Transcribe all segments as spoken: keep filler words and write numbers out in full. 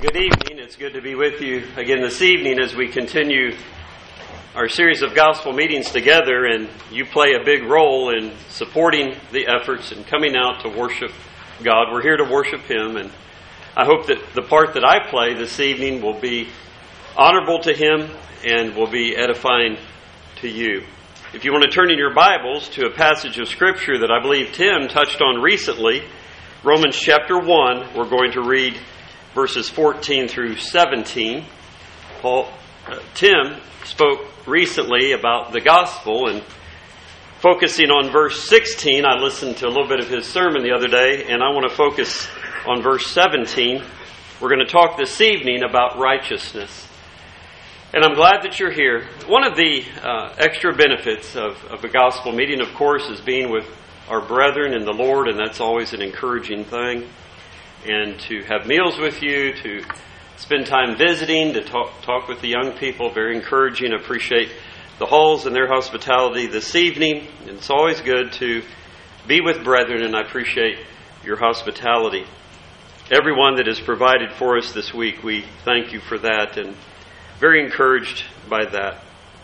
Good evening. It's good to be with you again this evening as we continue our series of gospel meetings together, and you play a big role in supporting the efforts and coming out to worship God. We're here to worship Him, and I hope that the part that I play this evening will be honorable to Him and will be edifying to you. If you want to turn in your Bibles to a passage of Scripture that I believe Tim touched on recently, Romans chapter one, we're going to read verses fourteen through seventeen. Paul, uh, Tim spoke recently about the gospel, and focusing on verse sixteen, I listened to a little bit of his sermon the other day, and I want to focus on verse seventeen. We're going to talk this evening about righteousness. And I'm glad that you're here. One of the uh, extra benefits of, of a gospel meeting, of course, is being with our brethren in the Lord, and that's always an encouraging thing. And to have meals with you, to spend time visiting, to talk, talk with the young people, very encouraging. I appreciate the Halls and their hospitality this evening. And it's always good to be with brethren, and I appreciate your hospitality. Everyone that has provided for us this week, we thank you for that, and very encouraged by that.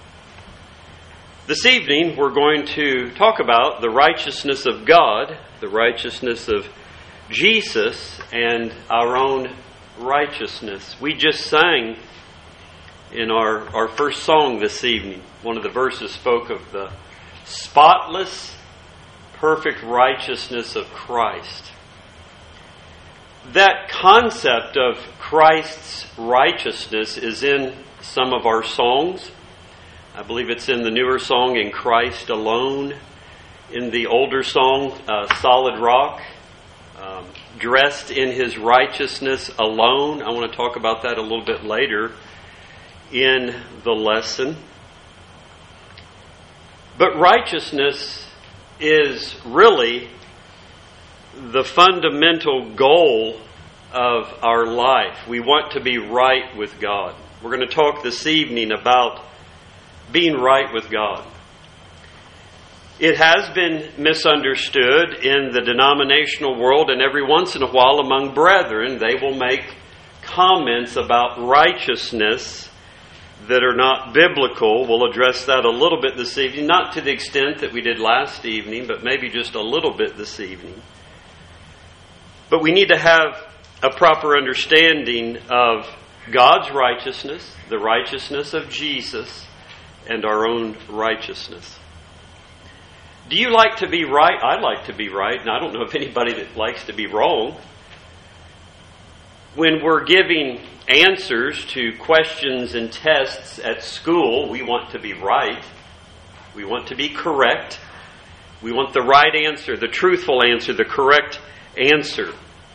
This evening, we're going to talk about the righteousness of God, the righteousness of Jesus, and our own righteousness. We just sang in our, our first song this evening. One of the verses spoke of the spotless, perfect righteousness of Christ. That concept of Christ's righteousness is in some of our songs. I believe it's in the newer song, In Christ Alone. In the older song, uh, Solid Rock. Um, dressed in His righteousness alone. I want to talk about that a little bit later in the lesson. But righteousness is really the fundamental goal of our life. We want to be right with God. We're going to talk this evening about being right with God. It has been misunderstood in the denominational world, and every once in a while among brethren, they will make comments about righteousness that are not biblical. We'll address that a little bit this evening, not to the extent that we did last evening, but maybe just a little bit this evening. But we need to have a proper understanding of God's righteousness, the righteousness of Jesus, and our own righteousness. Do you like to be right? I like to be right, and I don't know if anybody that likes to be wrong. When we're giving answers to questions and tests at school, we want to be right. We want to be correct. We want the right answer, the truthful answer, the correct answer.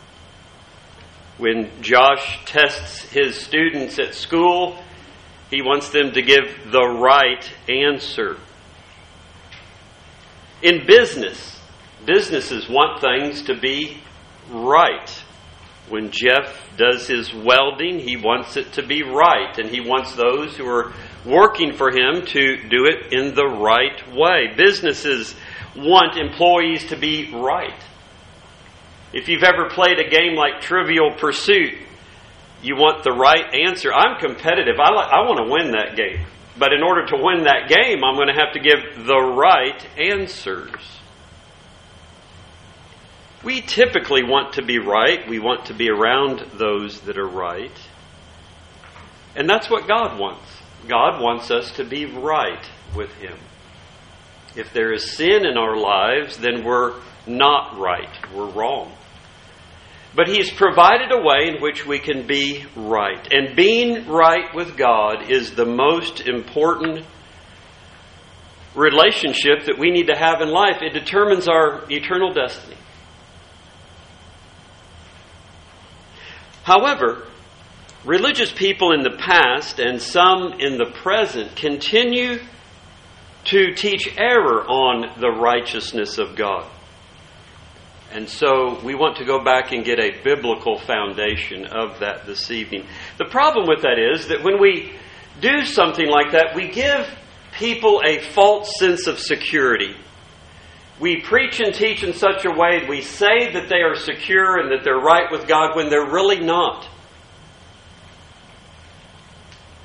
When Josh tests his students at school, he wants them to give the right answer. In business, businesses want things to be right. When Jeff does his welding, he wants it to be right, and he wants those who are working for him to do it in the right way. Businesses want employees to be right. If you've ever played a game like Trivial Pursuit, you want the right answer. I'm competitive. I like, I want to win that game. But in order to win that game, I'm going to have to give the right answers. We typically want to be right. We want to be around those that are right. And that's what God wants. God wants us to be right with Him. If there is sin in our lives, then we're not right. We're wrong. But He's provided a way in which we can be right. And being right with God is the most important relationship that we need to have in life. It determines our eternal destiny. However, religious people in the past and some in the present continue to teach error on the righteousness of God. And so we want to go back and get a biblical foundation of that this evening. The problem with that is that when we do something like that, we give people a false sense of security. We preach and teach in such a way, we say that they are secure and that they're right with God when they're really not.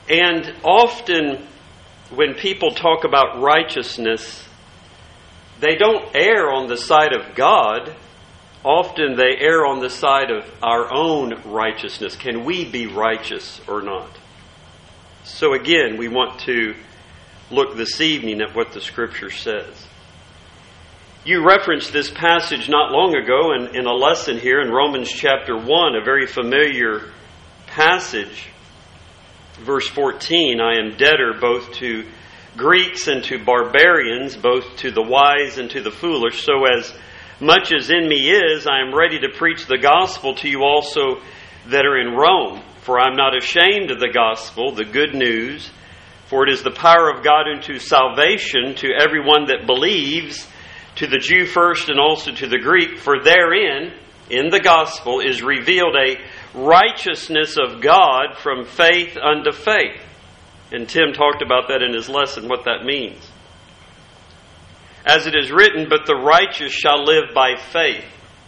And often when people talk about righteousness, they don't err on the side of God. Often they err on the side of our own righteousness. Can we be righteous or not? So again, we want to look this evening at what the Scripture says. You referenced this passage not long ago in, in a lesson here in Romans chapter one, a very familiar passage. Verse fourteen, I am debtor both to Greeks and to barbarians, both to the wise and to the foolish. So as much as in me is, I am ready to preach the gospel to you also that are in Rome. For I am not ashamed of the gospel, the good news, for it is the power of God unto salvation to everyone that believes, to the Jew first and also to the Greek. For therein, in the gospel, is revealed a righteousness of God from faith unto faith. And Tim talked about that in his lesson, what that means. As it is written, but the righteous shall live by faith.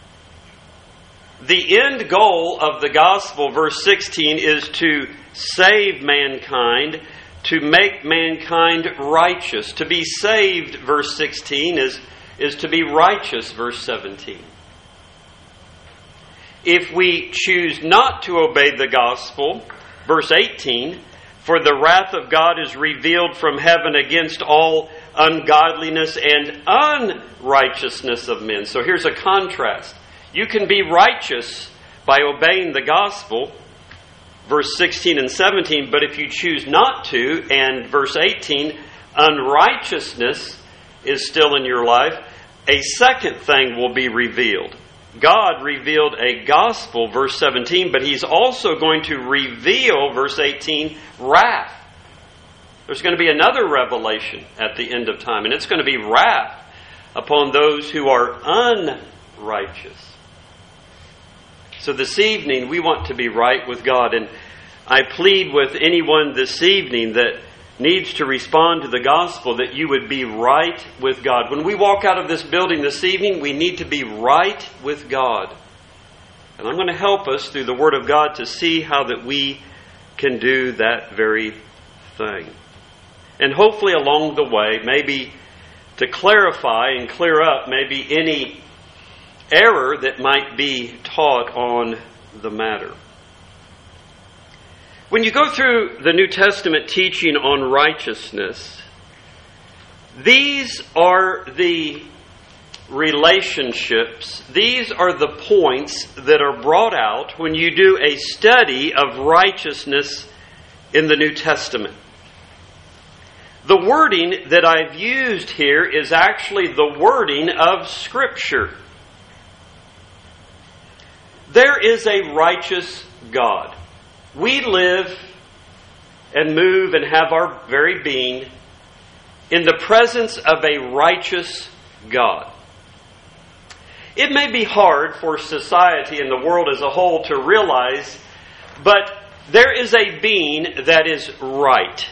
The end goal of the gospel, verse sixteen, is to save mankind, to make mankind righteous. To be saved, verse sixteen, is, is to be righteous, verse seventeen. If we choose not to obey the gospel, verse eighteen, for the wrath of God is revealed from heaven against all ungodliness and unrighteousness of men. So here's a contrast. You can be righteous by obeying the gospel, verse sixteen and seventeen, but if you choose not to, and verse eighteen, unrighteousness is still in your life, a second thing will be revealed. God revealed a gospel, verse seventeen, but He's also going to reveal, verse eighteen, wrath. There's going to be another revelation at the end of time, and it's going to be wrath upon those who are unrighteous. So this evening, we want to be right with God, and I plead with anyone this evening that needs to respond to the gospel that you would be right with God. When we walk out of this building this evening, we need to be right with God. And I'm going to help us through the Word of God to see how that we can do that very thing. And hopefully along the way, maybe to clarify and clear up maybe any error that might be taught on the matter. When you go through the New Testament teaching on righteousness, these are the relationships, these are the points that are brought out when you do a study of righteousness in the New Testament. The wording that I've used here is actually the wording of Scripture. There is a righteous God. We live and move and have our very being in the presence of a righteous God. It may be hard for society and the world as a whole to realize, but there is a being that is right,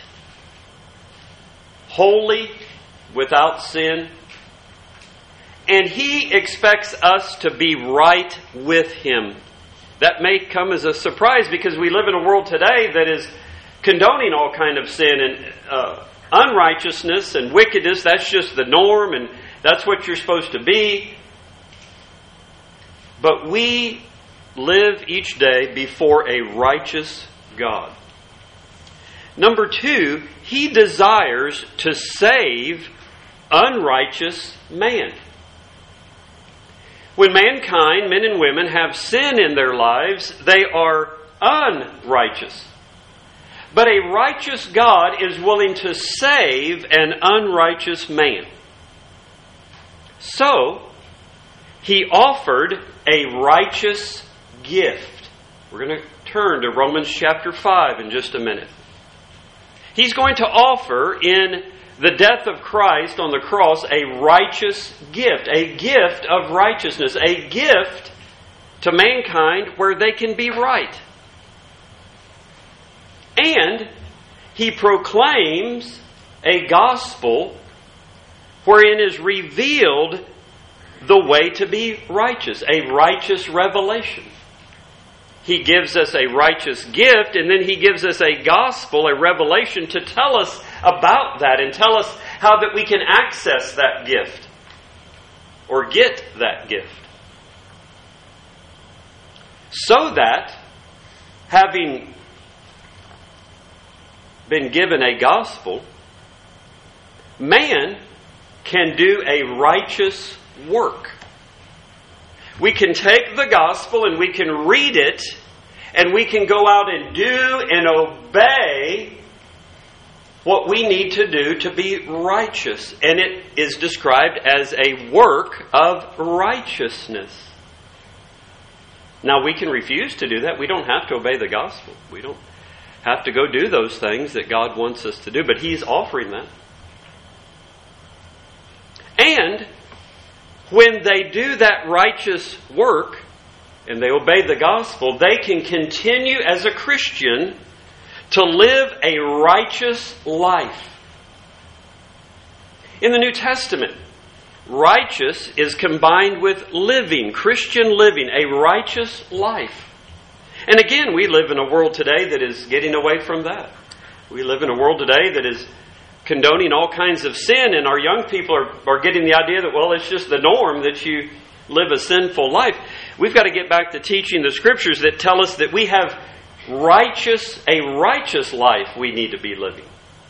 holy, without sin, and He expects us to be right with Him. That may come as a surprise because we live in a world today that is condoning all kind of sin and uh, unrighteousness and wickedness. That's just the norm and that's what you're supposed to be. But we live each day before a righteous God. Number two, He desires to save unrighteous man. When mankind, men and women, have sin in their lives, they are unrighteous. But a righteous God is willing to save an unrighteous man. So, He offered a righteous gift. We're going to turn to Romans chapter five in just a minute. He's going to offer in the death of Christ on the cross a righteous gift, a gift of righteousness, a gift to mankind where they can be right. And He proclaims a gospel wherein is revealed the way to be righteous, a righteous revelation. He gives us a righteous gift, and then He gives us a gospel, a revelation to tell us about that and tell us how that we can access that gift or get that gift. So that, having been given a gospel, man can do a righteous work. We can take the gospel and we can read it, and we can go out and do and obey what we need to do to be righteous. And it is described as a work of righteousness. Now, we can refuse to do that. We don't have to obey the gospel. We don't have to go do those things that God wants us to do, but He's offering that. And when they do that righteous work and they obey the gospel, they can continue as a Christian to live a righteous life. In the New Testament, righteous is combined with living, Christian living, a righteous life. And again, we live in a world today that is getting away from that. We live in a world today that is condoning all kinds of sin, and our young people are, are getting the idea that, well, it's just the norm that you live a sinful life. We've got to get back to teaching the Scriptures that tell us that we have righteous, a righteous life we need to be living.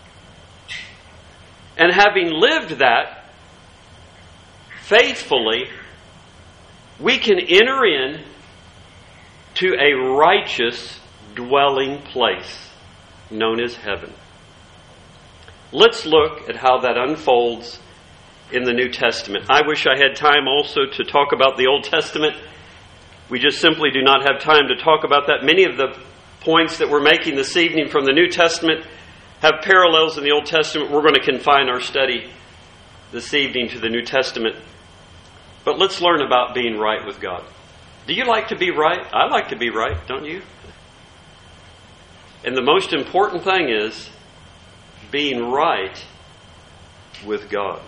And having lived that faithfully, we can enter in to a righteous dwelling place known as heaven. Let's look at how that unfolds in the New Testament. I wish I had time also to talk about the Old Testament. We just simply do not have time to talk about that. Many of the points that we're making this evening from the New Testament have parallels in the Old Testament. We're going to confine our study this evening to the New Testament. But let's learn about being right with God. Do you like to be right? I like to be right, don't you? And the most important thing is being right with God.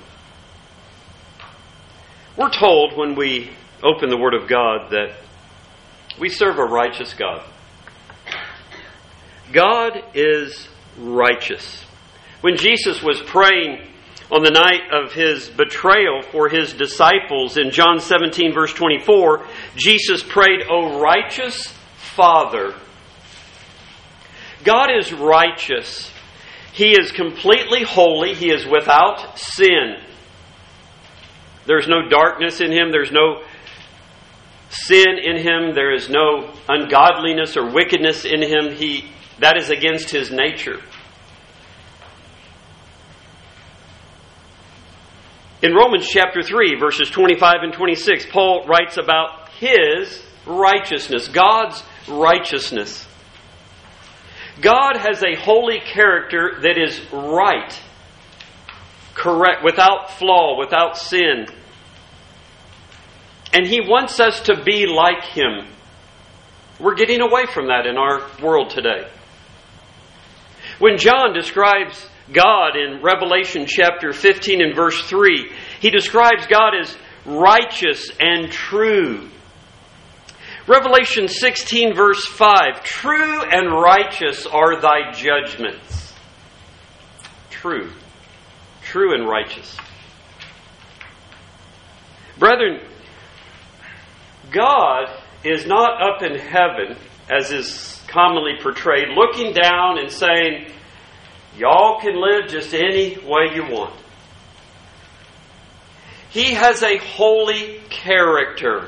We're told when we open the Word of God that we serve a righteous God. God is righteous. When Jesus was praying on the night of His betrayal for His disciples in John seventeen verse twenty-four, Jesus prayed, "O righteous Father." God is righteous. He is completely holy. He is without sin. There's no darkness in Him. There's no sin in Him. There is no ungodliness or wickedness in Him. He, that is against His nature. In Romans chapter three, verses twenty-five and twenty-six, Paul writes about His righteousness, God's righteousness. God has a holy character that is right, correct, without flaw, without sin. And He wants us to be like Him. We're getting away from that in our world today. When John describes God in Revelation chapter fifteen and verse three, he describes God as righteous and true. Revelation sixteen verse five, true and righteous are thy judgments. True. True and righteous. Brethren, God is not up in heaven, as is commonly portrayed, looking down and saying, y'all can live just any way you want. He has a holy character.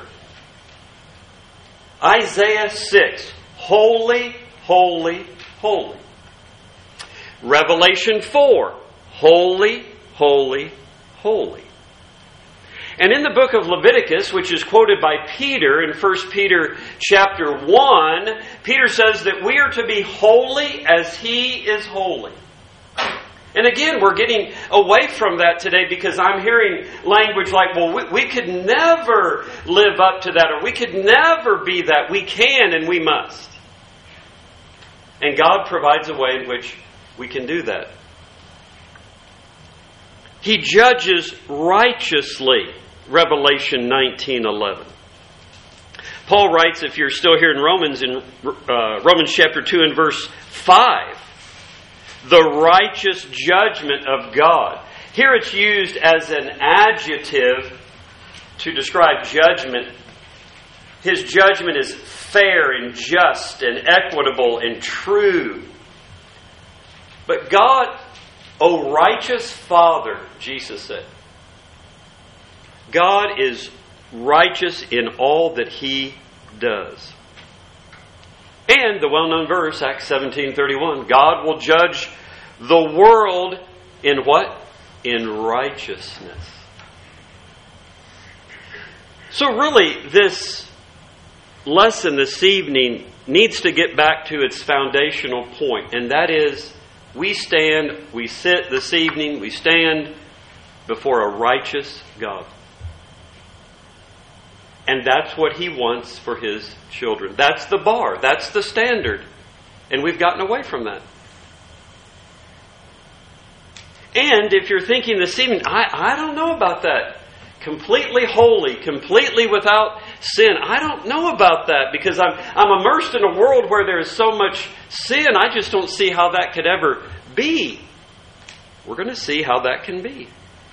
Isaiah six, holy, holy, holy. Revelation four, holy, holy, holy. And in the book of Leviticus, which is quoted by Peter in First Peter chapter one, Peter says that we are to be holy as He is holy. And again, we're getting away from that today because I'm hearing language like, well, we, we could never live up to that, or we could never be that. We can and we must. And God provides a way in which we can do that. He judges righteously, Revelation nineteen eleven. Paul writes, if you're still here in Romans, in uh, Romans chapter two and verse five, the righteous judgment of God. Here it's used as an adjective to describe judgment. His judgment is fair and just and equitable and true. But God, O righteous Father, Jesus said, God is righteous in all that He does. And the well-known verse, Acts seventeen thirty-one, God will judge the world in what? In righteousness. So really, this lesson this evening needs to get back to its foundational point, and that is, we stand, we sit this evening, we stand before a righteous God. And that's what He wants for His children. That's the bar. That's the standard. And we've gotten away from that. And if you're thinking this evening, I, I don't know about that. Completely holy, completely without sin. I don't know about that because I'm, I'm immersed in a world where there is so much sin. I just don't see how that could ever be. We're going to see how that can be.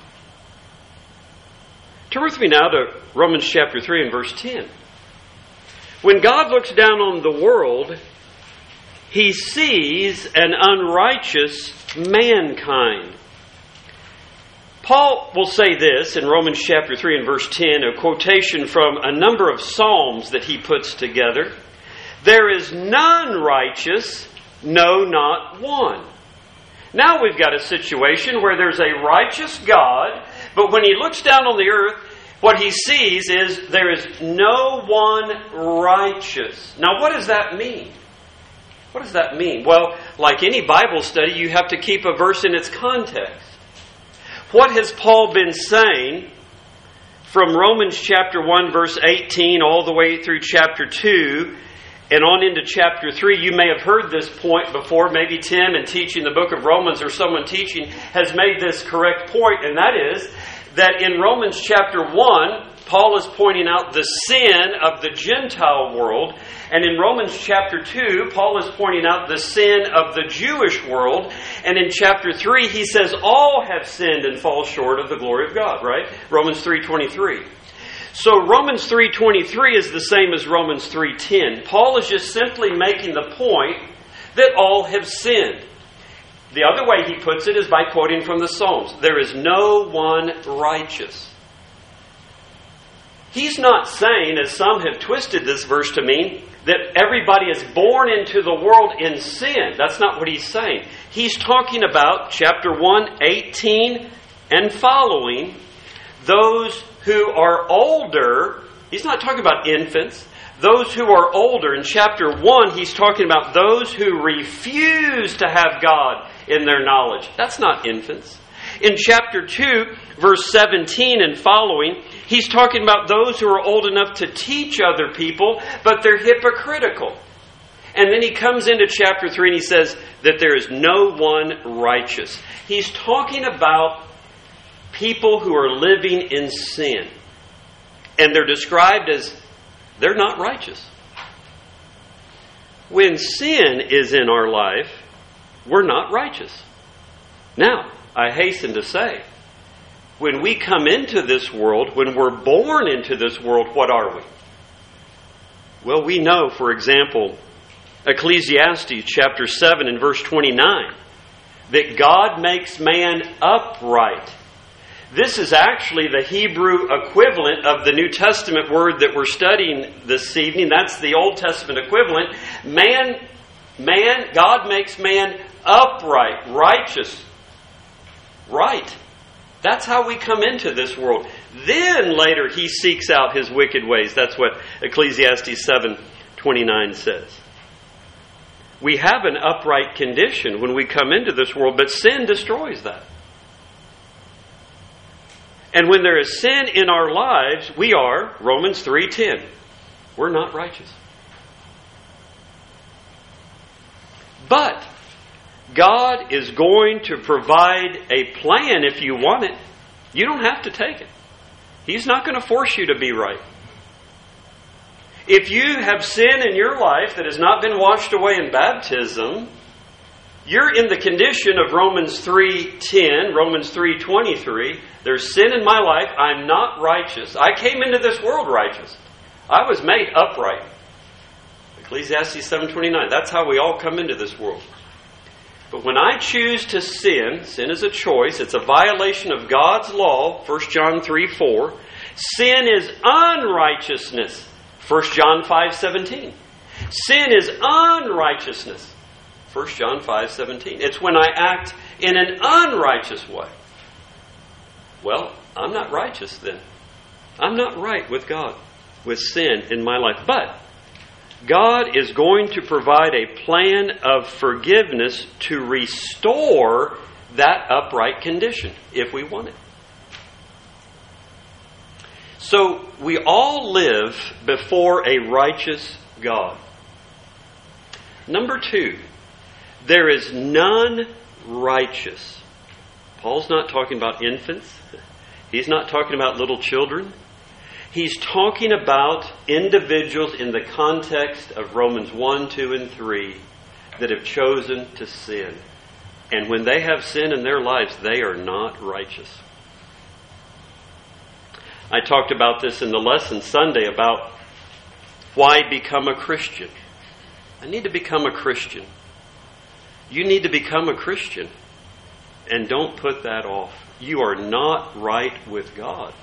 Turn with me now to Romans chapter three and verse ten. When God looks down on the world, He sees an unrighteous mankind. Paul will say this in Romans chapter three and verse ten, a quotation from a number of Psalms that he puts together. There is none righteous, no, not one. Now we've got a situation where there's a righteous God, but when He looks down on the earth, what He sees is there is no one righteous. Now what does that mean? What does that mean? Well, like any Bible study, you have to keep a verse in its context. What has Paul been saying from Romans chapter one verse eighteen all the way through chapter two and on into chapter three? You may have heard this point before. Maybe Tim in teaching the book of Romans or someone teaching has made this correct point, and that is that in Romans chapter one, Paul is pointing out the sin of the Gentile world. And in Romans chapter two, Paul is pointing out the sin of the Jewish world. And in chapter three, he says all have sinned and fall short of the glory of God, right? Romans three twenty-three. So Romans three twenty-three is the same as Romans three ten. Paul is just simply making the point that all have sinned. The other way he puts it is by quoting from the Psalms. There is no one righteous. He's not saying, as some have twisted this verse to mean, that everybody is born into the world in sin. That's not what he's saying. He's talking about chapter one, eighteen and following, those who are older. He's not talking about infants. Those who are older. In chapter one, he's talking about those who refuse to have God in their knowledge. That's not infants. In chapter two, verse seventeen and following, he's talking about those who are old enough to teach other people, but they're hypocritical. And then he comes into chapter three and he says that there is no one righteous. He's talking about people who are living in sin. And they're described as they're not righteous. When sin is in our life, we're not righteous. Now, I hasten to say, when we come into this world, when we're born into this world, what are we? Well, we know, for example, Ecclesiastes chapter seven and verse twenty-nine, that God makes man upright. This is actually the Hebrew equivalent of the New Testament word that we're studying this evening. That's the Old Testament equivalent. Man, man, God makes man upright, righteous. Right. That's how we come into this world. Then later he seeks out his wicked ways. That's what Ecclesiastes seven twenty-nine says. We have an upright condition when we come into this world, but sin destroys that. And when there is sin in our lives, we are, Romans three ten, we're not righteous. But God is going to provide a plan if you want it. You don't have to take it. He's not going to force you to be right. If you have sin in your life that has not been washed away in baptism, you're in the condition of Romans three ten, Romans three twenty-three. There's sin in my life. I'm not righteous. I came into this world righteous. I was made upright. Ecclesiastes seven twenty-nine. That's how we all come into this world. But when I choose to sin, sin is a choice. It's a violation of God's law, First John three four. Sin is unrighteousness, First John five seventeen. Sin is unrighteousness, First John five seventeen. It's when I act in an unrighteous way. Well, I'm not righteous then. I'm not right with God, with sin in my life. But God is going to provide a plan of forgiveness to restore that upright condition if we want it. So we all live before a righteous God. Number two, there is none righteous. Paul's not talking about infants. He's not talking about little children. He's talking about individuals in the context of Romans one, two, and three that have chosen to sin. And when they have sin in their lives, they are not righteous. I talked about this in the lesson Sunday about why become a Christian. I need to become a Christian. You need to become a Christian. And don't put that off. You are not right with God.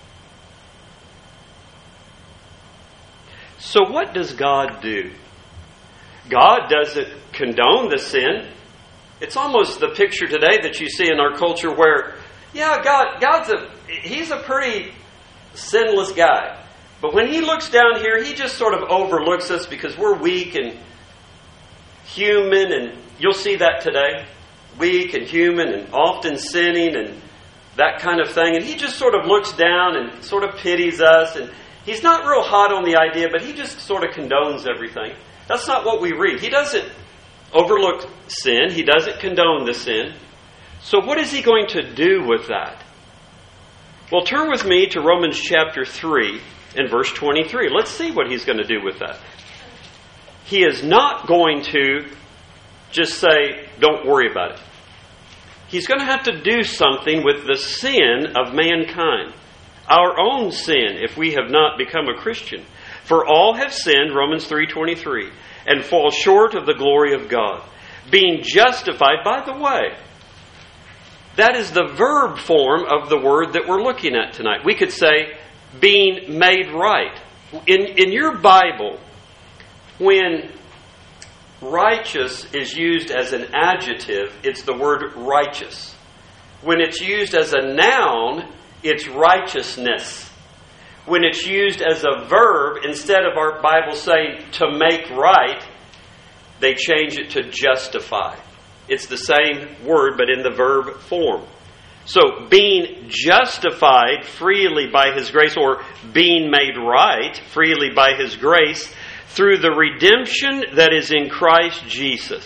So what does God do? God doesn't condone the sin. It's almost the picture today that you see in our culture where, yeah, God, God's a, He's a pretty sinless guy. But when He looks down here, He just sort of overlooks us because we're weak and human, and you'll see that today. Weak and human and often sinning and that kind of thing. And He just sort of looks down and sort of pities us, and He's not real hot on the idea, but He just sort of condones everything. That's not what we read. He doesn't overlook sin. He doesn't condone the sin. So what is He going to do with that? Well, turn with me to Romans chapter three and verse twenty-three. Let's see what He's going to do with that. He is not going to just say, don't worry about it. He's going to have to do something with the sin of mankind. Our own sin, if we have not become a Christian. For all have sinned, Romans three twenty-three, and fall short of the glory of God. Being justified, by the way, that is the verb form of the word that we're looking at tonight. We could say, being made right. In, in your Bible, when righteous is used as an adjective, it's the word righteous. When it's used as a noun, it's righteousness. When it's used as a verb, instead of our Bible saying to make right, they change it to justify. It's the same word, but in the verb form. So, being justified freely by His grace, or being made right freely by His grace, through the redemption that is in Christ Jesus.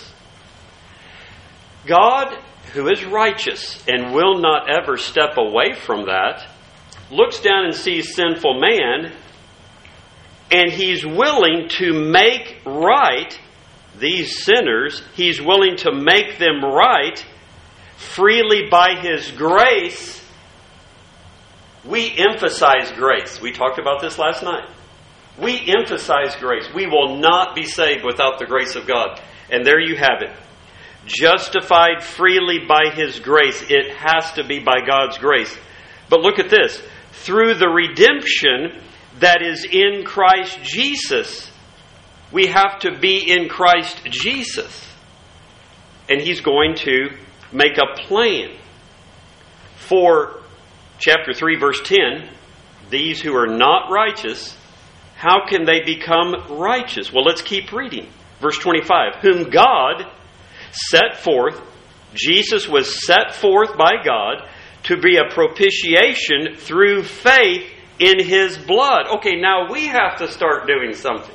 God, who is righteous and will not ever step away from that, looks down and sees sinful man, and He's willing to make right these sinners. He's willing to make them right freely by His grace. We emphasize grace. We talked about this last night. We emphasize grace. We will not be saved without the grace of God. And there you have it. Justified freely by His grace. It has to be by God's grace. But look at this. Through the redemption that is in Christ Jesus. We have to be in Christ Jesus. And He's going to make a plan for chapter three, verse ten. These who are not righteous, how can they become righteous? Well, let's keep reading. Verse twenty-five. Whom God set forth, Jesus was set forth by God to be a propitiation through faith in His blood. Okay, now we have to start doing something.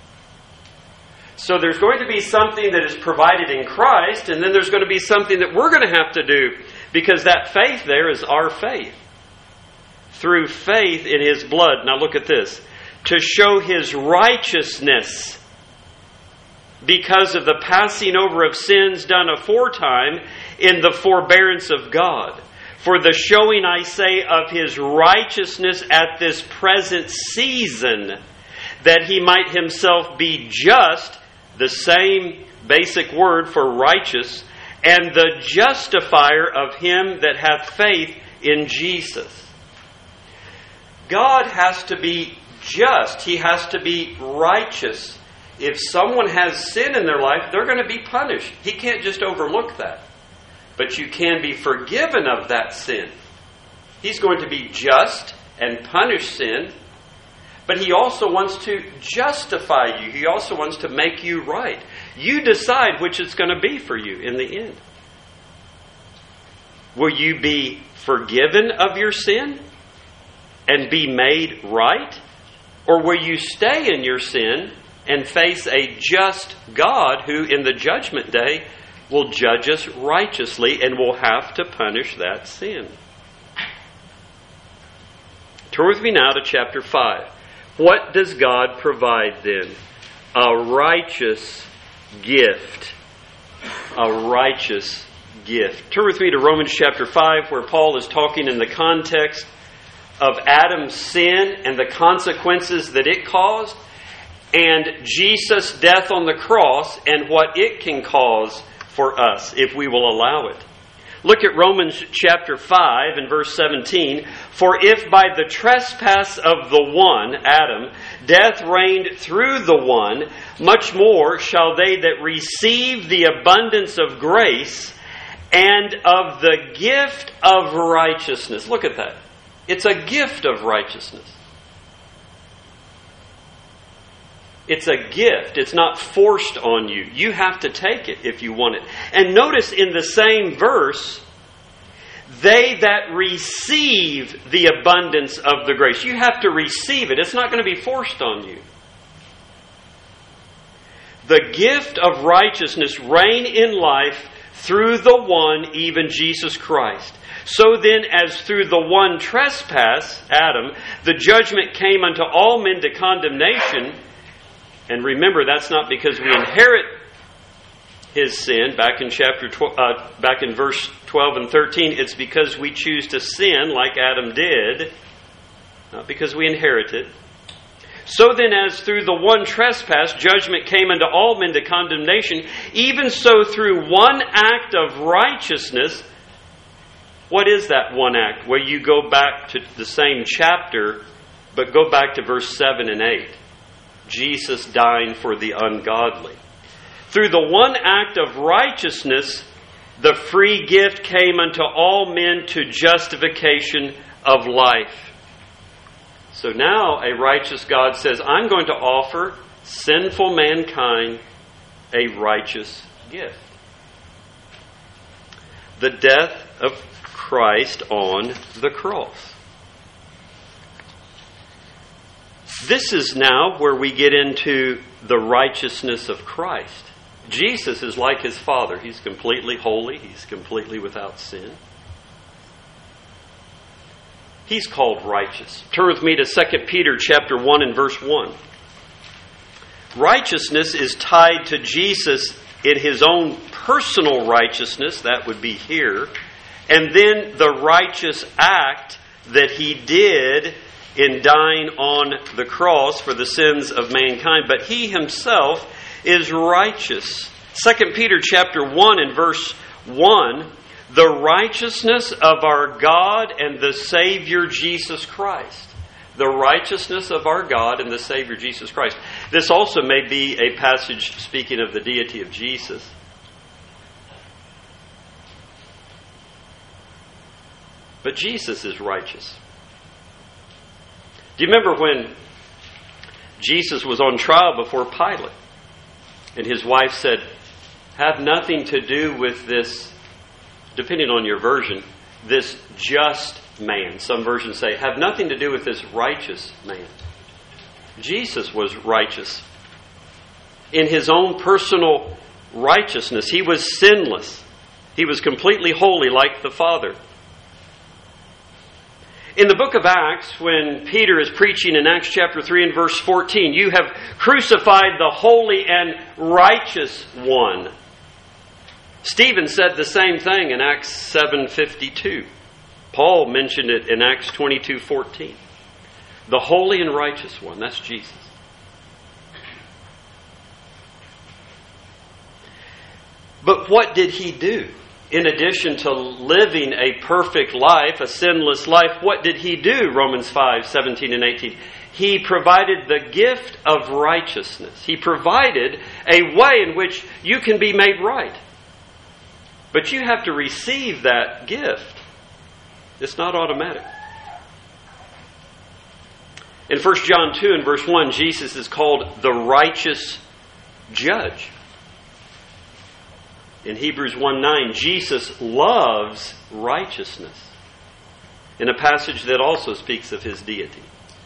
So there's going to be something that is provided in Christ, and then there's going to be something that we're going to have to do, because that faith there is our faith. Through faith in His blood. Now look at this. to show His righteousness because of the passing over of sins done aforetime in the forbearance of God. For the showing, I say, of His righteousness at this present season, that He might Himself be just, the same basic word for righteous, and the justifier of him that hath faith in Jesus. God has to be just. He has to be righteous. If someone has sin in their life, they're going to be punished. He can't just overlook that. But you can be forgiven of that sin. He's going to be just and punish sin. But He also wants to justify you. He also wants to make you right. You decide which it's going to be for you in the end. Will you be forgiven of your sin and be made right? Or will you stay in your sin and face a just God who in the judgment day will judge us righteously and will have to punish that sin? Turn with me now to chapter five. What does God provide then? A righteous gift. A righteous gift. Turn with me to Romans chapter five, where Paul is talking in the context of Adam's sin and the consequences that it caused, and Jesus' death on the cross and what it can cause for us if we will allow it. Look at Romans chapter five and verse seventeen. For if by the trespass of the one, Adam, death reigned through the one, much more shall they that receive the abundance of grace and of the gift of righteousness. Look at that. It's a gift of righteousness. It's a gift. It's not forced on you. You have to take it if you want it. And notice in the same verse, they that receive the abundance of the grace. You have to receive it. It's not going to be forced on you. The gift of righteousness reign in life through the one, even Jesus Christ. So then, as through the one trespass, Adam, the judgment came unto all men to condemnation. And remember, that's not because we inherit his sin. Back in chapter, tw- uh, back in verse twelve and thirteen, it's because we choose to sin like Adam did, not because we inherit it. So then, as through the one trespass, judgment came unto all men to condemnation, even so through one act of righteousness. What is that one act? Well, you go back to the same chapter, but go back to verse seven and eight. Jesus dying for the ungodly. Through the one act of righteousness, the free gift came unto all men to justification of life. So now a righteous God says, I'm going to offer sinful mankind a righteous gift. The death of Christ on the cross. This is now where we get into the righteousness of Christ. Jesus is like his Father. He's completely holy. He's completely without sin. He's called righteous. Turn with me to Second Peter chapter one and verse one. Righteousness is tied to Jesus in his own personal righteousness. That would be here. And then the righteous act that he did in dying on the cross for the sins of mankind. But he himself is righteous. Second Peter chapter one and verse one, the righteousness of our God and the Savior Jesus Christ. The righteousness of our God and the Savior Jesus Christ. This also may be a passage speaking of the deity of Jesus. But Jesus is righteous. Do you remember when Jesus was on trial before Pilate? And his wife said, have nothing to do with this, depending on your version, this just man. Some versions say, have nothing to do with this righteous man. Jesus was righteous. In his own personal righteousness, he was sinless. He was completely holy like the Father. In the book of Acts, when Peter is preaching in Acts chapter three and verse fourteen, you have crucified the holy and righteous one. Stephen said the same thing in Acts seven fifty-two. Paul mentioned it in Acts twenty-two fourteen. The holy and righteous one, that's Jesus. But what did he do? In addition to living a perfect life, a sinless life, what did he do? Romans five seventeen and eighteen. He provided the gift of righteousness. He provided a way in which you can be made right. But you have to receive that gift. It's not automatic. In First John two and verse one, Jesus is called the righteous judge. In Hebrews one nine, Jesus loves righteousness, in a passage that also speaks of his deity.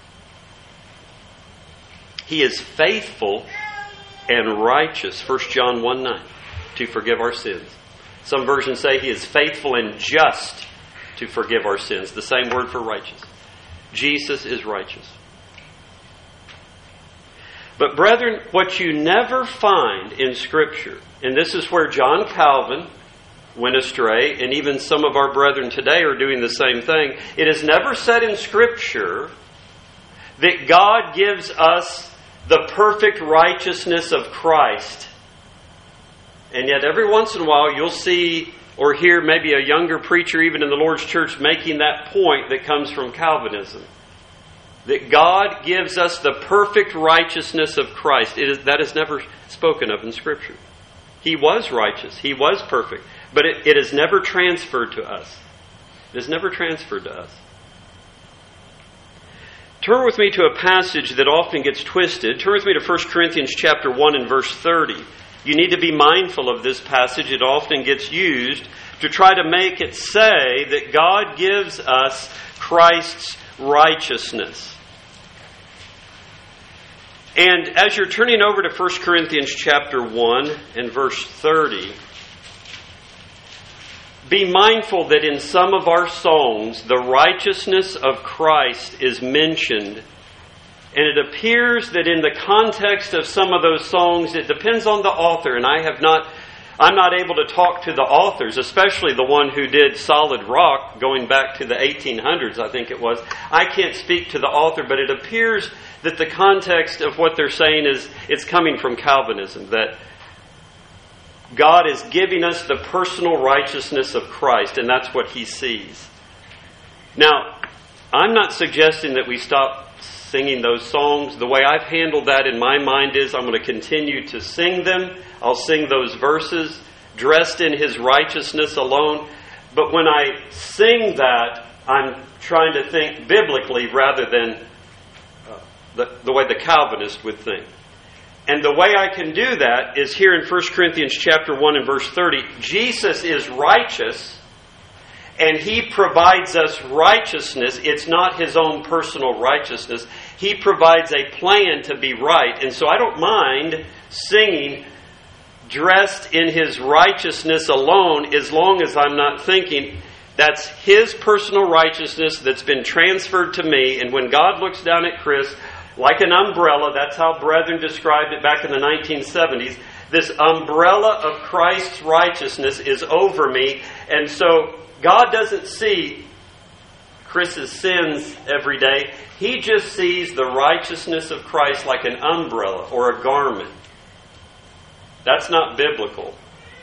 He is faithful and righteous, First John one nine, to forgive our sins. Some versions say he is faithful and just to forgive our sins. The same word for righteous. Jesus is righteous. But brethren, what you never find in Scripture, and this is where John Calvin went astray, and even some of our brethren today are doing the same thing. It is never said in Scripture that God gives us the perfect righteousness of Christ. And yet every once in a while you'll see or hear maybe a younger preacher even in the Lord's church making that point that comes from Calvinism. That God gives us the perfect righteousness of Christ. It is, that is never spoken of in Scripture. He was righteous. He was perfect. But it, it is never transferred to us. It is never transferred to us. Turn with me to a passage that often gets twisted. Turn with me to First Corinthians chapter one and verse thirty. You need to be mindful of this passage. It often gets used to try to make it say that God gives us Christ's righteousness. And as you're turning over to First Corinthians chapter one and verse thirty, be mindful that in some of our songs, the righteousness of Christ is mentioned. And it appears that in the context of some of those songs, it depends on the author. And I have not, I'm not able to talk to the authors, especially the one who did Solid Rock going back to the eighteen hundreds, I think it was. I can't speak to the author, but it appears that the context of what they're saying is it's coming from Calvinism, that God is giving us the personal righteousness of Christ, and that's what He sees. Now, I'm not suggesting that we stop singing those songs. The way I've handled that in my mind is I'm going to continue to sing them. I'll sing those verses dressed in His righteousness alone. But when I sing that, I'm trying to think biblically rather than uh, the, the way the Calvinist would think. And the way I can do that is here in First Corinthians chapter one and verse thirty. Jesus is righteous, and He provides us righteousness. It's not His own personal righteousness. He provides a plan to be right. And so I don't mind singing dressed in His righteousness alone, as long as I'm not thinking that's His personal righteousness that's been transferred to me. And when God looks down at Chris, like an umbrella, that's how brethren described it back in the nineteen seventies, this umbrella of Christ's righteousness is over me. And so God doesn't see Chris's sins every day. He just sees the righteousness of Christ like an umbrella or a garment. That's not biblical.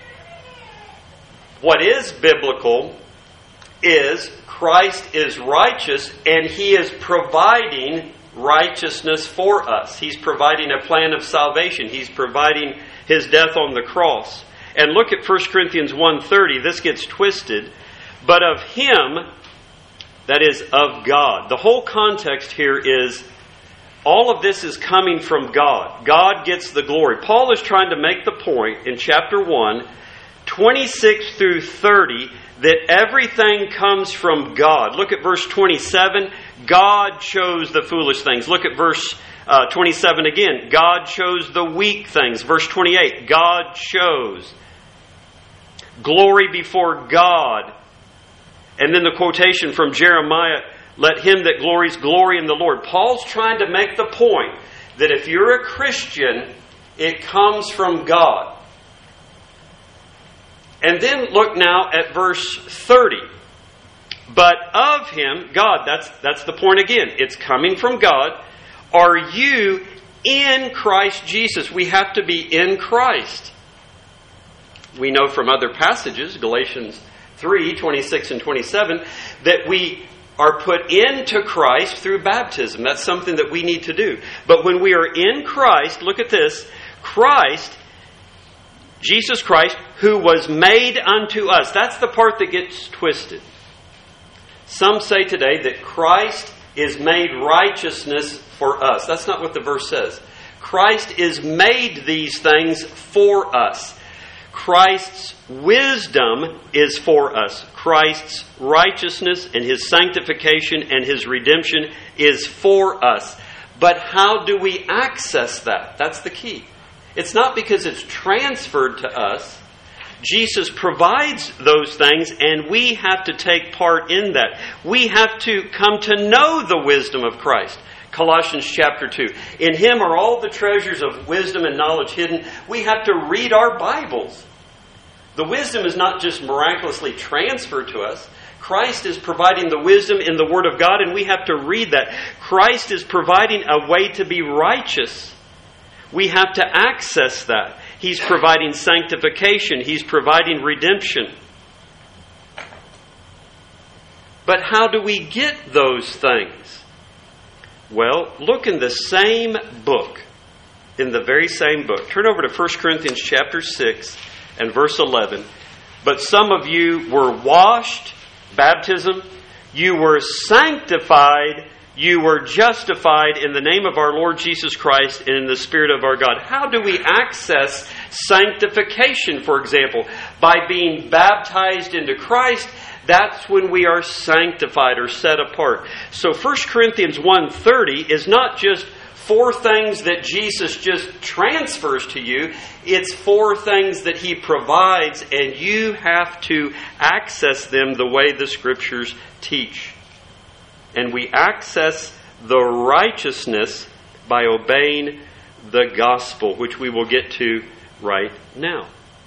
What is biblical is Christ is righteous, and He is providing righteousness for us. He's providing a plan of salvation. He's providing His death on the cross. And look at First Corinthians one thirty. This gets twisted. But of Him, that is, of God. The whole context here is all of this is coming from God. God gets the glory. Paul is trying to make the point in chapter one, twenty-six through thirty, that everything comes from God. Look at verse twenty-seven. God chose the foolish things. Look at verse uh, twenty-seven again. God chose the weak things. Verse twenty-eight. God chose. Glory before God. And then the quotation from Jeremiah, Let him that glories glory in the Lord. Paul's trying to make the point that if you're a Christian, it comes from God. And then look now at verse thirty. But of him, God, that's, that's the point again. It's coming from God. Are you in Christ Jesus? We have to be in Christ. We know from other passages, Galatians three, twenty-six and twenty-seven, that we are put into Christ through baptism. That's something that we need to do. But when we are in Christ, look at this, Christ, Jesus Christ, who was made unto us. That's the part that gets twisted. Some say today that Christ is made righteousness for us. That's not what the verse says. Christ is made these things for us. Christ's wisdom is for us. Christ's righteousness and His sanctification and His redemption is for us. But how do we access that? That's the key. It's not because it's transferred to us. Jesus provides those things and we have to take part in that. We have to come to know the wisdom of Christ. Colossians chapter two. In Him are all the treasures of wisdom and knowledge hidden. We have to read our Bibles. The wisdom is not just miraculously transferred to us. Christ is providing the wisdom in the Word of God, and we have to read that. Christ is providing a way to be righteous. We have to access that. He's providing sanctification. He's providing redemption. But how do we get those things? Well, look in the same book. In the very same book. Turn over to First Corinthians chapter six and verse eleven. But some of you were washed, baptism. You were sanctified. You were justified in the name of our Lord Jesus Christ and in the Spirit of our God. How do we access sanctification, for example? By being baptized into Christ. That's when we are sanctified or set apart. So First Corinthians one thirty is not just four things that Jesus just transfers to you. It's four things that He provides, and you have to access them the way the Scriptures teach. And we access the righteousness by obeying the gospel, which we will get to right now.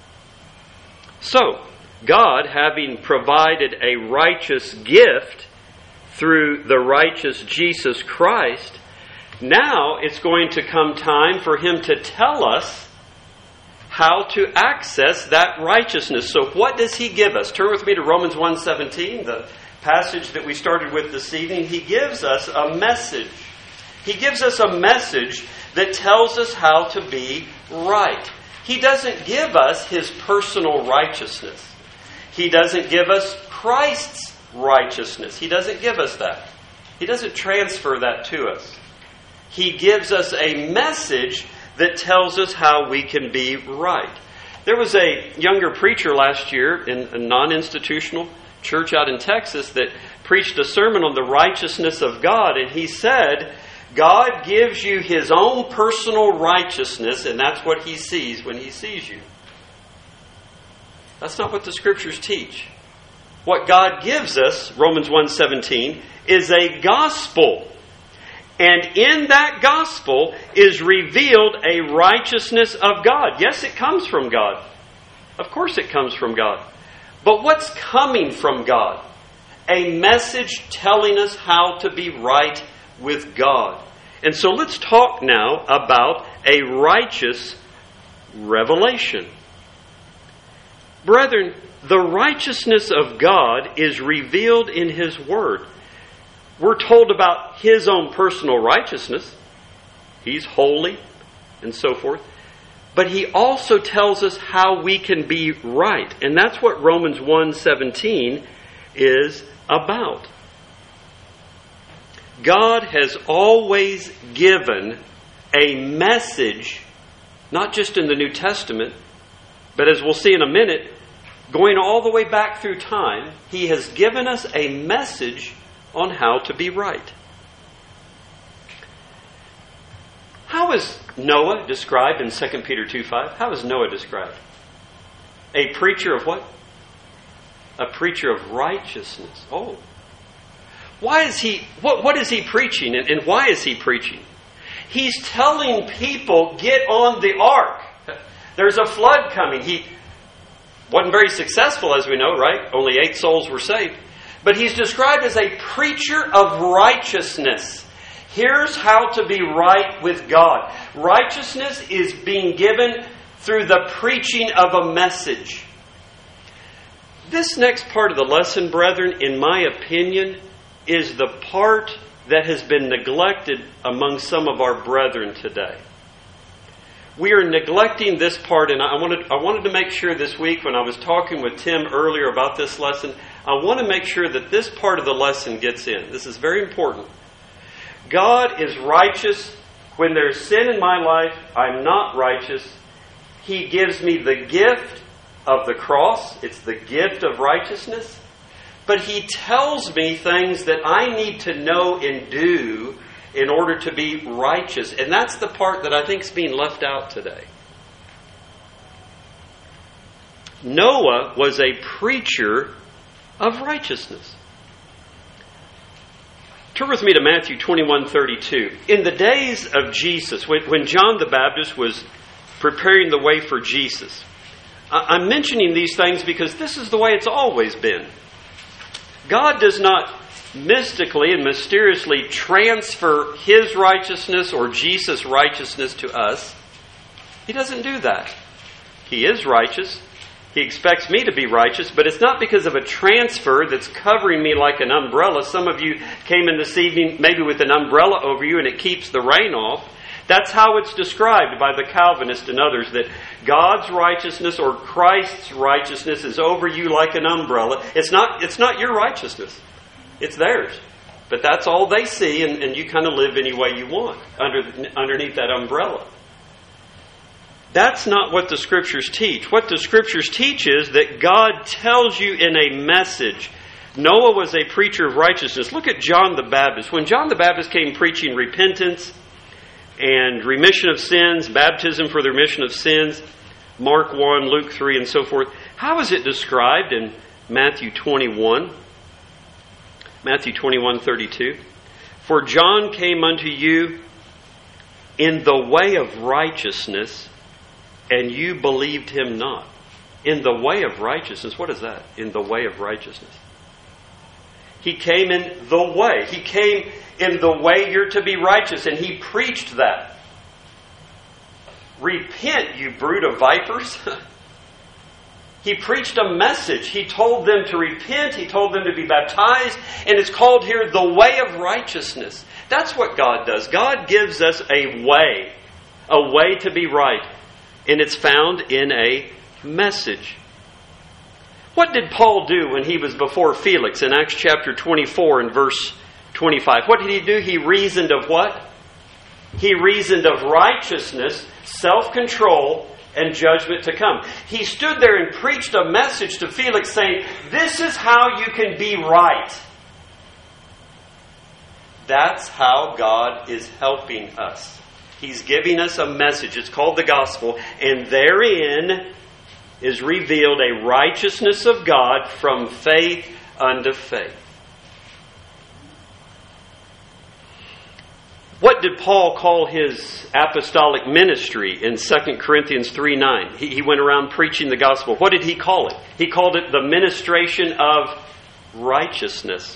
So, God, having provided a righteous gift through the righteous Jesus Christ, now it's going to come time for Him to tell us how to access that righteousness. So what does He give us? Turn with me to Romans one seventeen, the passage that we started with this evening. He gives us a message. He gives us a message that tells us how to be right. He doesn't give us His personal righteousness. He doesn't give us Christ's righteousness. He doesn't give us that. He doesn't transfer that to us. He gives us a message that tells us how we can be right. There was a younger preacher last year in a non-institutional church out in Texas that preached a sermon on the righteousness of God, and he said, God gives you His own personal righteousness, and that's what He sees when He sees you. That's not what the Scriptures teach. What God gives us, Romans one seventeen, is a gospel. And in that gospel is revealed a righteousness of God. Yes, it comes from God. Of course it comes from God. But what's coming from God? A message telling us how to be right with God. And so let's talk now about a righteous revelation. Brethren, the righteousness of God is revealed in His Word. We're told about His own personal righteousness. He's holy and so forth. But He also tells us how we can be right. And that's what Romans one seventeen is about. God has always given a message, not just in the New Testament, but as we'll see in a minute, going all the way back through time, He has given us a message on how to be right. How is Noah described in Second Peter two five? How is Noah described? A preacher of what? A preacher of righteousness. Oh. Why is he, what, what is he preaching and, and why is he preaching? He's telling people, get on the ark. There's a flood coming. He wasn't very successful, as we know, right? Only eight souls were saved. But he's described as a preacher of righteousness. Here's how to be right with God. Righteousness is being given through the preaching of a message. This next part of the lesson, brethren, in my opinion, is the part that has been neglected among some of our brethren today. We are neglecting this part, and I wanted, I wanted to make sure this week when I was talking with Tim earlier about this lesson, I want to make sure that this part of the lesson gets in. This is very important. God is righteous. When there's sin in my life, I'm not righteous. He gives me the gift of the cross. It's the gift of righteousness. But He tells me things that I need to know and do in order to be righteous. And that's the part that I think is being left out today. Noah was a preacher of righteousness. Turn with me to Matthew twenty-one thirty-two. In the days of Jesus, when, when John the Baptist was preparing the way for Jesus, I'm mentioning these things because this is the way it's always been. God does not mystically and mysteriously transfer His righteousness or Jesus' righteousness to us. He doesn't do that. He is righteous. He expects me to be righteous, but it's not because of a transfer that's covering me like an umbrella. Some of you came in this evening maybe with an umbrella over you and it keeps the rain off. That's how it's described by the Calvinists and others, that God's righteousness or Christ's righteousness is over you like an umbrella. It's not, it's not your righteousness. It's theirs. But that's all they see, and, and you kind of live any way you want under, underneath that umbrella. That's not what the Scriptures teach. What the Scriptures teach is that God tells you in a message. Noah was a preacher of righteousness. Look at John the Baptist. When John the Baptist came preaching repentance and remission of sins, baptism for the remission of sins, Mark one, Luke three, and so forth, how is it described in Matthew twenty-one? Matthew twenty-one thirty-two. For John came unto you in the way of righteousness, and you believed him not. In the way of righteousness. What is that? In the way of righteousness. He came in the way. He came in the way you're to be righteous. And He preached that. Repent, you brood of vipers. He preached a message. He told them to repent. He told them to be baptized. And it's called here the way of righteousness. That's what God does. God gives us a way. A way to be right. And it's found in a message. What did Paul do when he was before Felix in Acts chapter twenty-four and verse twenty-five? What did he do? He reasoned of what? He reasoned of righteousness, self-control, and judgment to come. He stood there and preached a message to Felix saying, this is how you can be right. That's how God is helping us. He's giving us a message. It's called the gospel. And therein is revealed a righteousness of God from faith unto faith. What did Paul call his apostolic ministry in Second Corinthians three nine? He, he went around preaching the gospel. What did he call it? He called it the ministration of righteousness.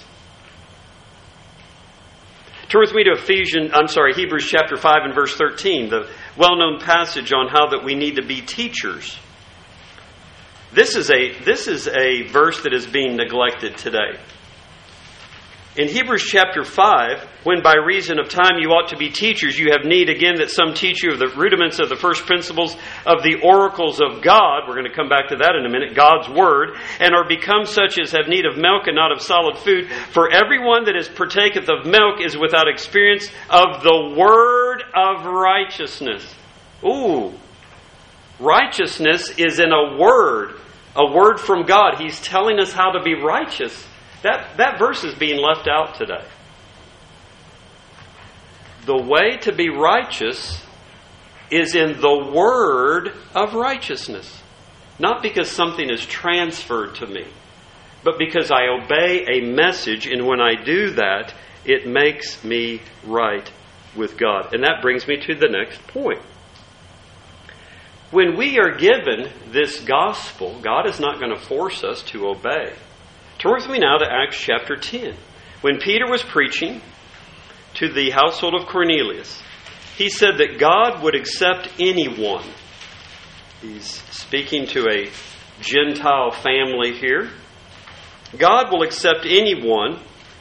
Turn with me to Ephesians, I'm sorry, Hebrews chapter five and verse thirteen, the well-known passage on how that we need to be teachers. This is a this is a verse that is being neglected today. In Hebrews chapter five, when by reason of time you ought to be teachers, you have need again that some teach you of the rudiments of the first principles of the oracles of God. We're going to come back to that in a minute. God's word. And are become such as have need of milk and not of solid food. For everyone that is partaketh of milk is without experience of the word of righteousness. Ooh. Righteousness is in a word. A word from God. He's telling us how to be righteous. That, that verse is being left out today. The way to be righteous is in the word of righteousness. Not because something is transferred to me. but because I obey a message, and when I do that, it makes me right with God. And that brings me to the next point. When we are given this gospel, God is not going to force us to obey. Turn with me now to Acts chapter ten. When Peter was preaching to the household of Cornelius, he said that God would accept anyone. He's speaking to a Gentile family here. God will accept anyone.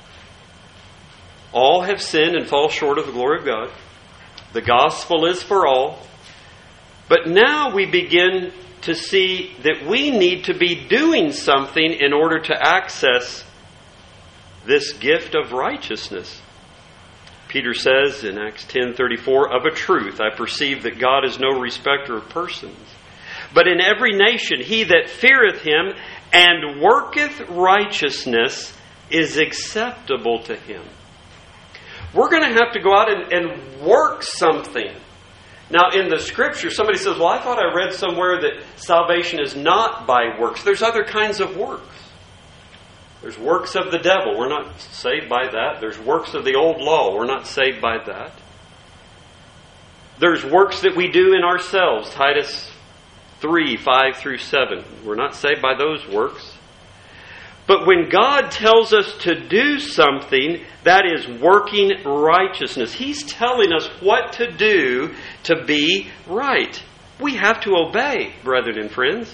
All have sinned and fall short of the glory of God. The gospel is for all. But now we begin to see that we need to be doing something in order to access this gift of righteousness. Peter says in Acts ten thirty-four, "Of a truth I perceive that God is no respecter of persons. But in every nation he that feareth him and worketh righteousness is acceptable to him." We're going to have to go out and, and work something. Now, in the Scripture, somebody says, well, I thought I read somewhere that salvation is not by works. There's other kinds of works. There's works of the devil. We're not saved by that. There's works of the old law. We're not saved by that. There's works that we do in ourselves. Titus three, five through seven. We're not saved by those works. But when God tells us to do something, that is working righteousness. He's telling us what to do to be right. We have to obey, brethren and friends.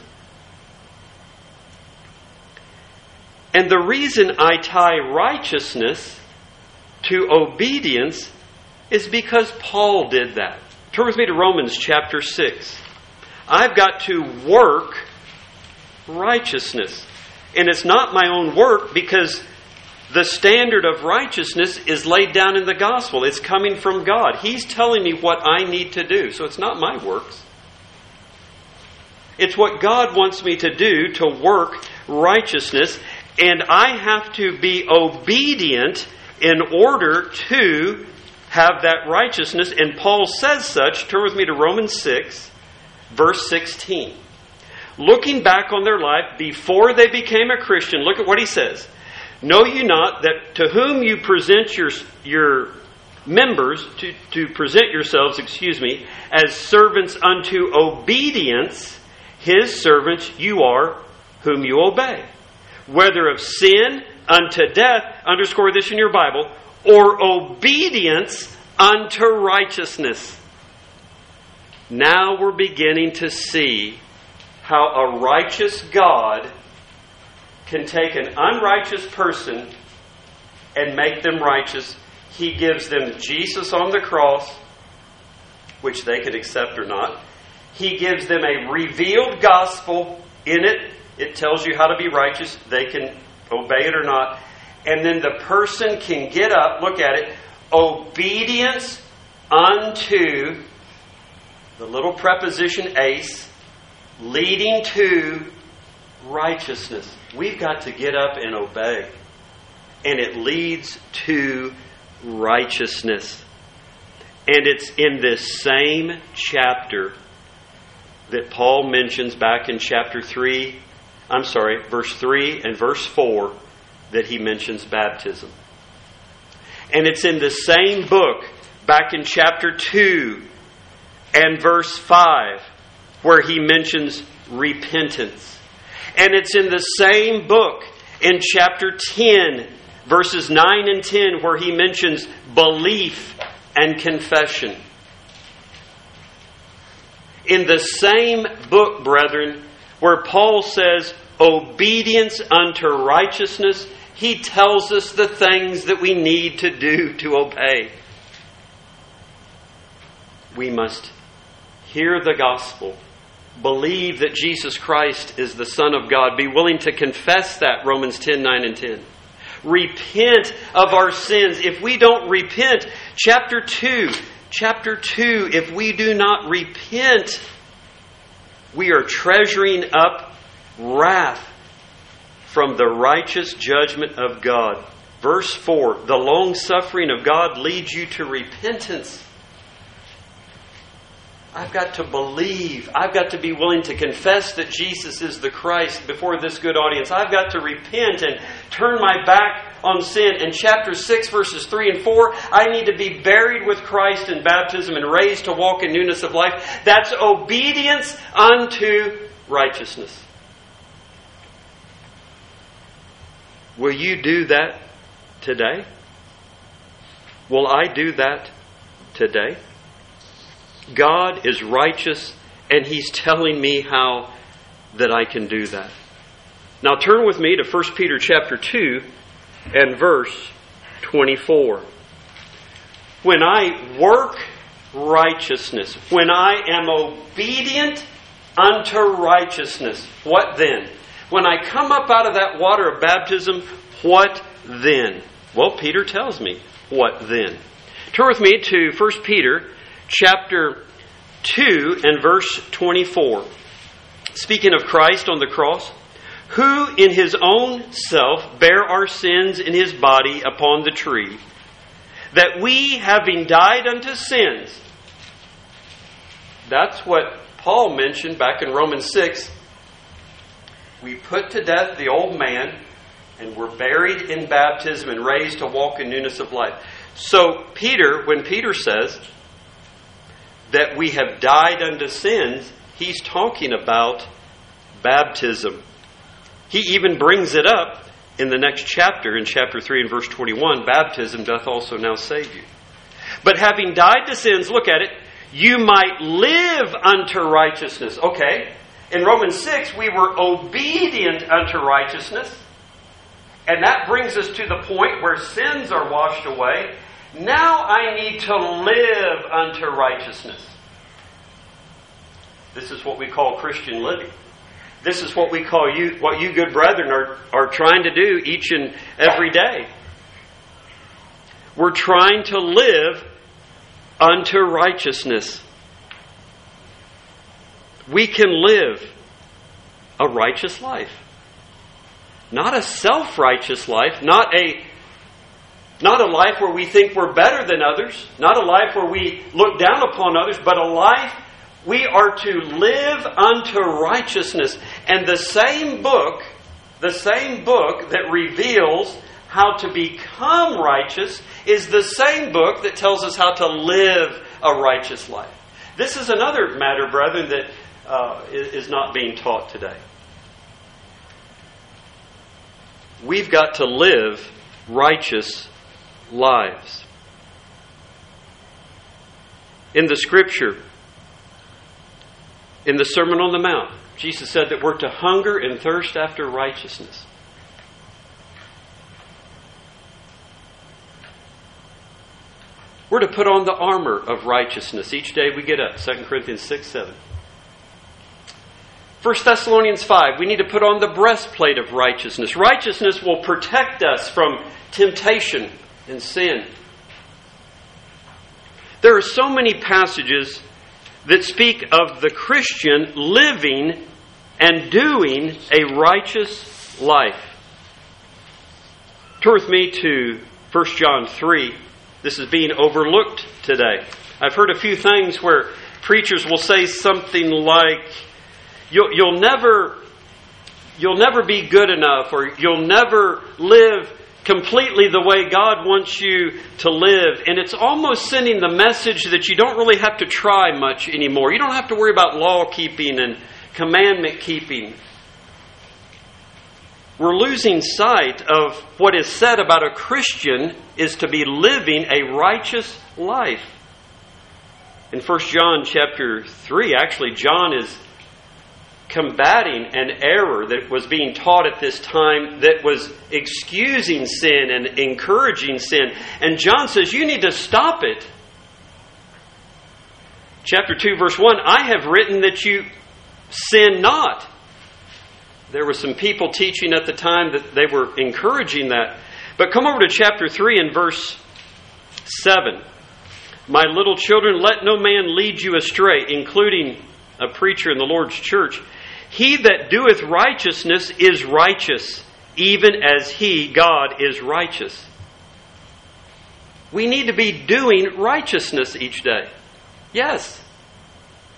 And the reason I tie righteousness to obedience is because Paul did that. Turn with me to Romans chapter six. I've got to work righteousness. And it's not my own work, because the standard of righteousness is laid down in the gospel. It's coming from God. He's telling me what I need to do. So it's not my works. It's what God wants me to do to work righteousness. And I have to be obedient in order to have that righteousness. And Paul says such. Turn with me to Romans six, verse sixteen. Looking back on their life before they became a Christian, look at what he says. Know you not that to whom you present your, your members, to, to present yourselves, excuse me, as servants unto obedience, his servants you are whom you obey. Whether of sin unto death, underscore this in your Bible, or obedience unto righteousness. Now we're beginning to see how a righteous God can take an unrighteous person and make them righteous. He gives them Jesus on the cross, which they could accept or not. He gives them a revealed gospel. In it, it tells you how to be righteous. They can obey it or not. And then the person can get up, look at it, obedience unto the little preposition ace, leading to righteousness. We've got to get up and obey. And it leads to righteousness. And it's in this same chapter that Paul mentions back in chapter three, I'm sorry, verse three and verse four, that he mentions baptism. And it's in the same book, back in chapter two and verse five, where he mentions repentance. And it's in the same book, in chapter ten, verses nine and ten, where he mentions belief and confession. In the same book, brethren, where Paul says obedience unto righteousness, he tells us the things that we need to do to obey. We must hear the gospel, believe that Jesus Christ is the Son of God, be willing to confess that, Romans ten, nine and ten. Repent of our sins. If we don't repent, chapter two, chapter two, if we do not repent, we are treasuring up wrath from the righteous judgment of God. Verse four, the long suffering of God leads you to repentance. I've got to believe. I've got to be willing to confess that Jesus is the Christ before this good audience. I've got to repent and turn my back on sin. In chapter six, verses three and four, I need to be buried with Christ in baptism and raised to walk in newness of life. That's obedience unto righteousness. Will you do that today? Will I do that today? God is righteous, and He's telling me how that I can do that. Now turn with me to First Peter chapter two and verse twenty-four. When I work righteousness, when I am obedient unto righteousness, what then? When I come up out of that water of baptism, what then? Well, Peter tells me, what then? Turn with me to First Peter chapter two and verse twenty-four. Speaking of Christ on the cross, who in His own self bare our sins in His body upon the tree, that we, having died unto sins, that's what Paul mentioned back in Romans six, we put to death the old man and were buried in baptism and raised to walk in newness of life. So Peter, when Peter says that we have died unto sins, he's talking about baptism. He even brings it up in the next chapter, in chapter three and verse twenty-one, baptism doth also now save you. But having died to sins, look at it, you might live unto righteousness. Okay, in Romans six, we were obedient unto righteousness. And that brings us to the point where sins are washed away. Now I need to live unto righteousness. This is what we call Christian living. This is what we call you, what you good brethren are, are trying to do each and every day. We're trying to live unto righteousness. We can live a righteous life. Not a self-righteous life, not a not a life where we think we're better than others, not a life where we look down upon others, but a life we are to live unto righteousness. And the same book, the same book that reveals how to become righteous is the same book that tells us how to live a righteous life. This is another matter, brethren, that uh, is not being taught today. We've got to live righteous lives. In the Scripture, in the Sermon on the Mount, Jesus said that we're to hunger and thirst after righteousness. We're to put on the armor of righteousness each day we get up. Second Corinthians six, seven. First Thessalonians five, we need to put on the breastplate of righteousness. Righteousness will protect us from temptation and sin. There are so many passages that speak of the Christian living and doing a righteous life. Turn with me to First John three. This is being overlooked today. I've heard a few things where preachers will say something like, You'll, you'll never, you'll never be good enough, or you'll never live completely the way God wants you to live. And it's almost sending the message that you don't really have to try much anymore. You don't have to worry about law keeping and commandment keeping. We're losing sight of what is said about a Christian is to be living a righteous life. In First John chapter three, actually, John is combating an error that was being taught at this time that was excusing sin and encouraging sin. And John says, you need to stop it. Chapter two, verse one, I have written that you sin not. There were some people teaching at the time that they were encouraging that. But come over to chapter three and verse seven. My little children, let no man lead you astray, including a preacher in the Lord's church. He that doeth righteousness is righteous, even as He, God, is righteous. We need to be doing righteousness each day. Yes.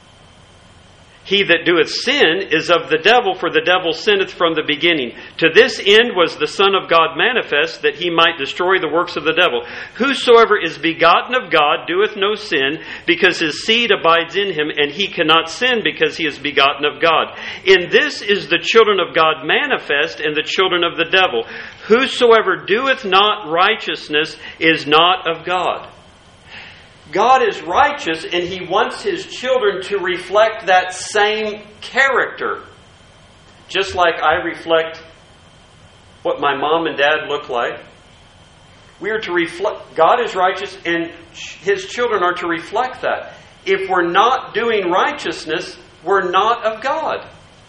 He that doeth sin is of the devil, for the devil sinneth from the beginning. To this end was the Son of God manifest, that he might destroy the works of the devil. Whosoever is begotten of God doeth no sin, because his seed abides in him, and he cannot sin, because he is begotten of God. In this is the children of God manifest, and the children of the devil. Whosoever doeth not righteousness is not of God. God is righteous, and He wants His children to reflect that same character. Just like I reflect what my mom and dad look like. We are to reflect, God is righteous, and His children are to reflect that. If we're not doing righteousness, we're not of God.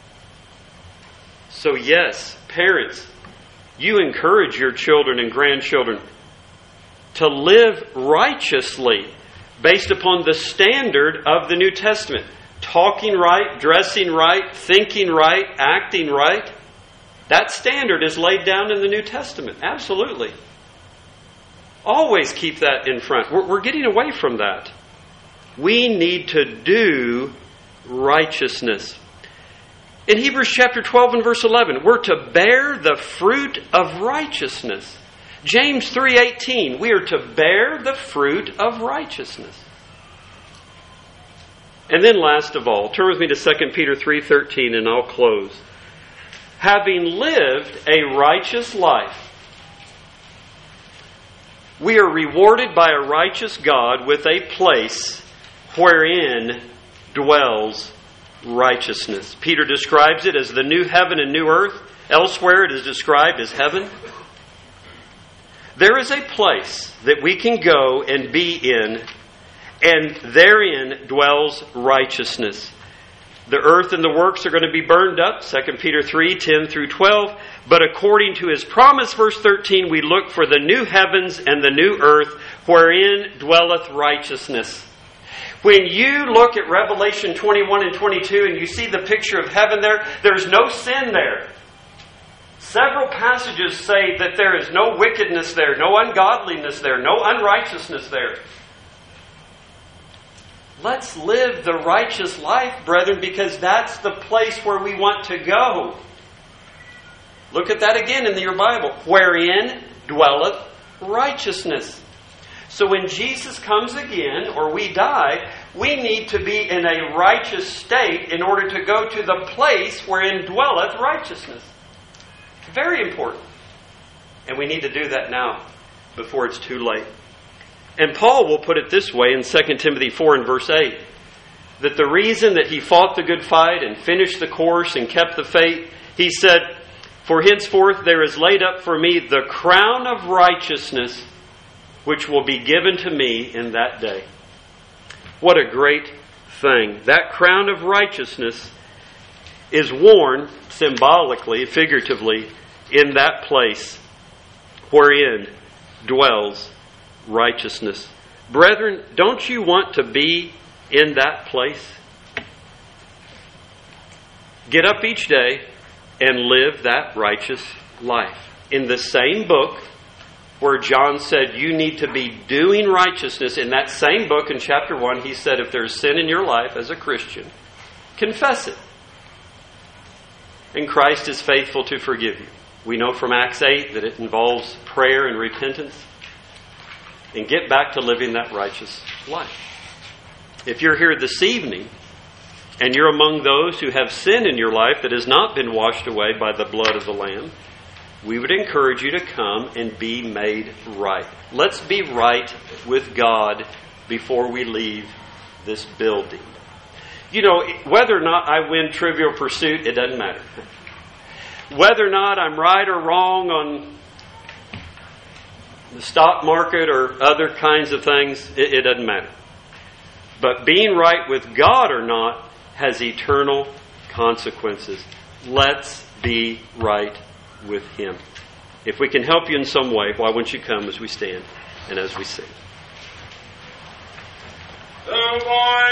So yes, parents, you encourage your children and grandchildren to live righteously, based upon the standard of the New Testament. Talking right, dressing right, thinking right, acting right. That standard is laid down in the New Testament. Absolutely. Always keep that in front. We're, we're getting away from that. We need to do righteousness. In Hebrews chapter twelve and verse eleven, we're to bear the fruit of righteousness. James three eighteen, we are to bear the fruit of righteousness. And then last of all, turn with me to Second Peter three thirteen and I'll close. Having lived a righteous life, we are rewarded by a righteous God with a place wherein dwells righteousness. Peter describes it as the new heaven and new earth. Elsewhere it is described as heaven. There is a place that we can go and be in, and therein dwells righteousness. The earth and the works are going to be burned up, Second Peter three ten through twelve. But according to His promise, verse thirteen, we look for the new heavens and the new earth, wherein dwelleth righteousness. When you look at Revelation twenty-one and twenty-two and you see the picture of heaven there, there's no sin there. Several passages say that there is no wickedness there, no ungodliness there, no unrighteousness there. Let's live the righteous life, brethren, because that's the place where we want to go. Look at that again in your Bible. Wherein dwelleth righteousness. So when Jesus comes again, or we die, we need to be in a righteous state in order to go to the place wherein dwelleth righteousness. Very important. And we need to do that now, before it's too late. And Paul will put it this way in Second Timothy four and verse eight. That the reason that he fought the good fight and finished the course and kept the faith, he said, for henceforth there is laid up for me the crown of righteousness, which will be given to me in that day. What a great thing. That crown of righteousness is worn symbolically, figuratively, in that place wherein dwells righteousness. Brethren, don't you want to be in that place? Get up each day and live that righteous life. In the same book where John said you need to be doing righteousness, in that same book in chapter one, he said if there's sin in your life as a Christian, confess it. And Christ is faithful to forgive you. We know from Acts eight that it involves prayer and repentance. And get back to living that righteous life. If you're here this evening and you're among those who have sin in your life that has not been washed away by the blood of the Lamb, we would encourage you to come and be made right. Let's be right with God before we leave this building. You know, whether or not I win Trivial Pursuit, it doesn't matter. Whether or not I'm right or wrong on the stock market or other kinds of things, it, it doesn't matter. But being right with God or not has eternal consequences. Let's be right with Him. If we can help you in some way, why won't you come as we stand and as we sing? The